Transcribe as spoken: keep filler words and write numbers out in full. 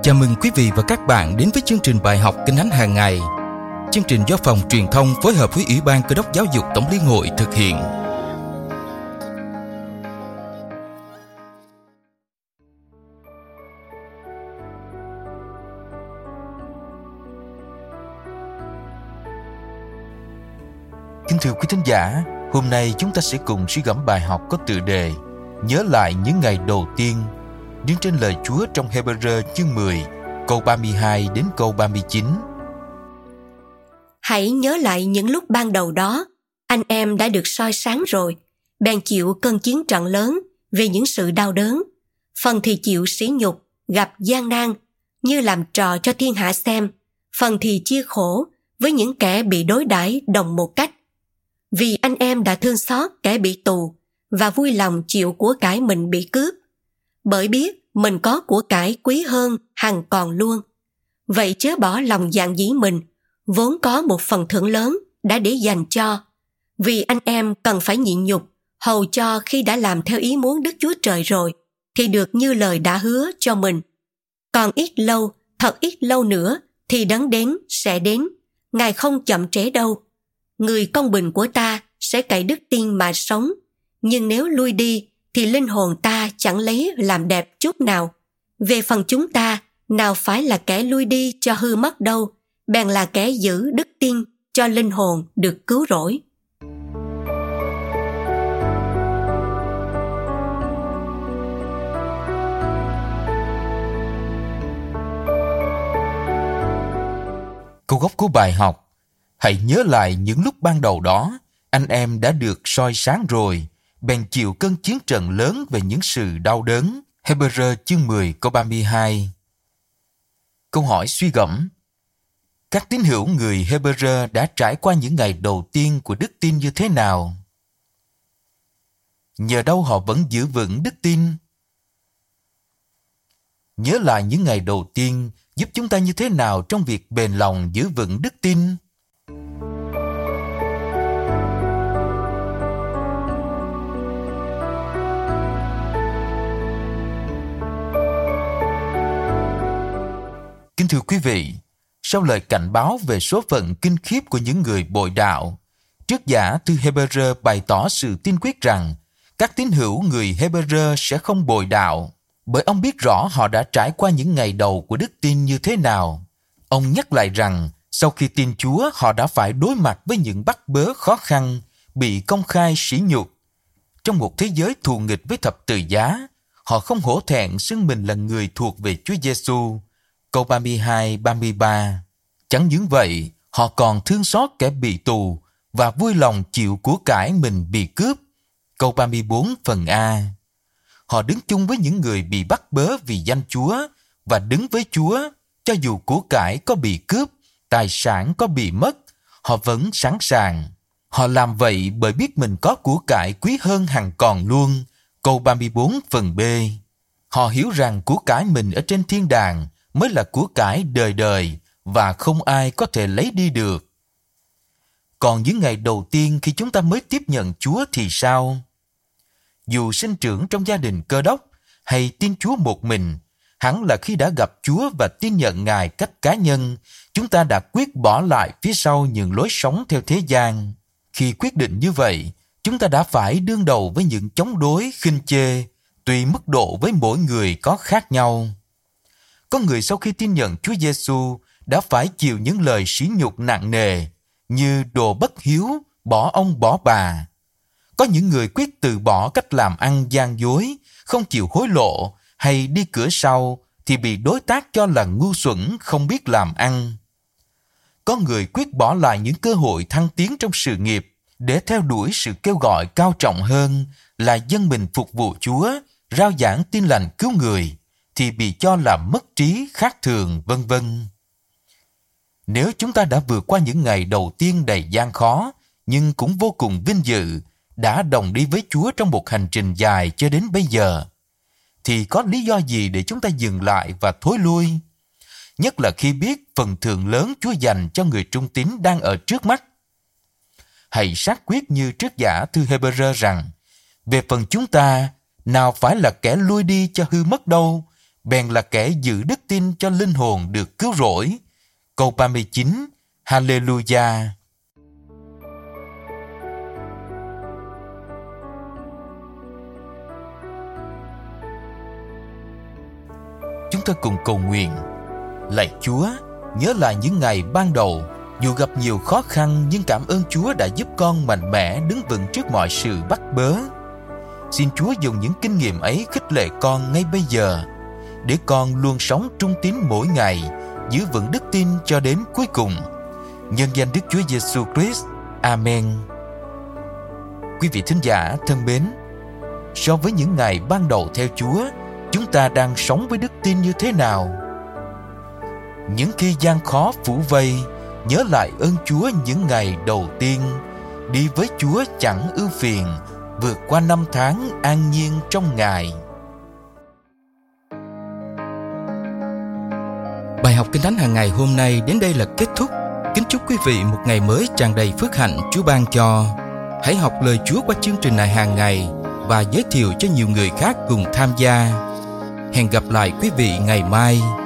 Chào mừng quý vị và các bạn đến với chương trình bài học Kinh Thánh hàng ngày. Chương trình do Phòng Truyền thông phối hợp với Ủy ban Cơ đốc Giáo dục Tổng Liên hội thực hiện. Kính thưa quý thính giả, hôm nay chúng ta sẽ cùng suy gẫm bài học có tựa đề Nhớ lại những ngày đầu tiên, đứng trên lời Chúa trong Hê-bơ-rơ chương mười, câu ba mươi hai đến câu ba mươi chín. Hãy nhớ lại những lúc ban đầu đó, anh em đã được soi sáng rồi, bèn chịu cơn chiến trận lớn vì những sự đau đớn. Phần thì chịu sỉ nhục, gặp gian nan, như làm trò cho thiên hạ xem, phần thì chia khổ với những kẻ bị đối đãi đồng một cách. Vì anh em đã thương xót kẻ bị tù và vui lòng chịu của cải mình bị cướp, bởi biết mình có của cải quý hơn hằng còn luôn. Vậy chớ bỏ lòng dạn dĩ mình, vốn có một phần thưởng lớn đã để dành cho, vì anh em cần phải nhịn nhục, hầu cho khi đã làm theo ý muốn Đức Chúa Trời rồi, thì được như lời đã hứa cho mình. Còn ít lâu, thật ít lâu nữa, thì đấng đến sẽ đến, Ngài không chậm trễ đâu. Người công bình của ta sẽ cậy đức tin mà sống, nhưng nếu lui đi, thì linh hồn ta chẳng lấy làm đẹp chút nào. Về phần chúng ta, nào phải là kẻ lui đi cho hư mất đâu, bèn là kẻ giữ đức tin cho linh hồn được cứu rỗi. Câu gốc của bài học: hãy nhớ lại những lúc ban đầu đó, anh em đã được soi sáng rồi, bèn chịu cơn chiến trận lớn về những sự đau đớn. Hê-bơ-rơ chương mười câu ba mươi hai. Câu hỏi suy gẫm: các tín hữu người Hê-bơ-rơ đã trải qua những ngày đầu tiên của đức tin như thế nào? Nhờ đâu họ vẫn giữ vững đức tin? Nhớ lại những ngày đầu tiên giúp chúng ta như thế nào trong việc bền lòng giữ vững đức tin? Kính thưa quý vị, sau lời cảnh báo về số phận kinh khiếp của những người bội đạo, trước giả thư Hê-bơ-rơ bày tỏ sự tin quyết rằng các tín hữu người Hê-bơ-rơ sẽ không bội đạo, bởi ông biết rõ họ đã trải qua những ngày đầu của đức tin như thế nào. Ông nhắc lại rằng sau khi tin Chúa, họ đã phải đối mặt với những bắt bớ khó khăn, bị công khai sỉ nhục. Trong một thế giới thù nghịch với thập tự giá, họ không hổ thẹn xưng mình là người thuộc về Chúa Giêsu. Câu ba mươi hai ba mươi ba. Chẳng những vậy, họ còn thương xót kẻ bị tù và vui lòng chịu của cải mình bị cướp. Câu ba mươi bốn phần A. Họ đứng chung với những người bị bắt bớ vì danh Chúa và đứng với Chúa, cho dù của cải có bị cướp, tài sản có bị mất, họ vẫn sẵn sàng. Họ làm vậy bởi biết mình có của cải quý hơn hằng còn luôn. Câu ba mươi bốn phần B. Họ hiểu rằng của cải mình ở trên thiên đàng mới là của cải đời đời và không ai có thể lấy đi được. Còn những ngày đầu tiên khi chúng ta mới tiếp nhận Chúa thì sao? Dù sinh trưởng trong gia đình Cơ đốc hay tin Chúa một mình, hẳn là khi đã gặp Chúa và tin nhận Ngài cách cá nhân, chúng ta đã quyết bỏ lại phía sau những lối sống theo thế gian. Khi quyết định như vậy, chúng ta đã phải đương đầu với những chống đối, khinh chê, tùy mức độ với mỗi người có khác nhau. Có người sau khi tin nhận Chúa Giêsu đã phải chịu những lời sỉ nhục nặng nề như đồ bất hiếu, bỏ ông bỏ bà. Có những người quyết từ bỏ cách làm ăn gian dối, không chịu hối lộ hay đi cửa sau thì bị đối tác cho là ngu xuẩn, không biết làm ăn. Có người quyết bỏ lại những cơ hội thăng tiến trong sự nghiệp để theo đuổi sự kêu gọi cao trọng hơn là dâng mình phục vụ Chúa, rao giảng tin lành cứu người, thì bị cho là mất trí, khác thường, vân vân. Nếu chúng ta đã vượt qua những ngày đầu tiên đầy gian khó, nhưng cũng vô cùng vinh dự, đã đồng đi với Chúa trong một hành trình dài cho đến bây giờ, thì có lý do gì để chúng ta dừng lại và thối lui? Nhất là khi biết phần thưởng lớn Chúa dành cho người trung tín đang ở trước mắt. Hãy xác quyết như trước giả thư Hê-bơ-rơ rằng, về phần chúng ta, nào phải là kẻ lui đi cho hư mất đâu, bèn là kẻ giữ đức tin cho linh hồn được cứu rỗi. Câu ba mươi chín, Hallelujah. Chúng ta cùng cầu nguyện. Lạy Chúa, nhớ lại những ngày ban đầu, dù gặp nhiều khó khăn nhưng cảm ơn Chúa đã giúp con mạnh mẽ đứng vững trước mọi sự bắt bớ. Xin Chúa dùng những kinh nghiệm ấy khích lệ con ngay bây giờ, để con luôn sống trung tín mỗi ngày, giữ vững đức tin cho đến cuối cùng. Nhân danh Đức Chúa Giêsu Christ. Amen. Quý vị thính giả thân mến, so với những ngày ban đầu theo Chúa, chúng ta đang sống với đức tin như thế nào? Những khi gian khó phủ vây, nhớ lại ơn Chúa những ngày đầu tiên, đi với Chúa chẳng ưu phiền, vượt qua năm tháng an nhiên trong Ngài. Bài học Kinh Thánh hàng ngày hôm nay đến đây là kết thúc. Kính chúc quý vị một ngày mới tràn đầy phước hạnh Chúa ban cho. Hãy học lời Chúa qua chương trình này hàng ngày và giới thiệu cho nhiều người khác cùng tham gia. Hẹn gặp lại quý vị ngày mai.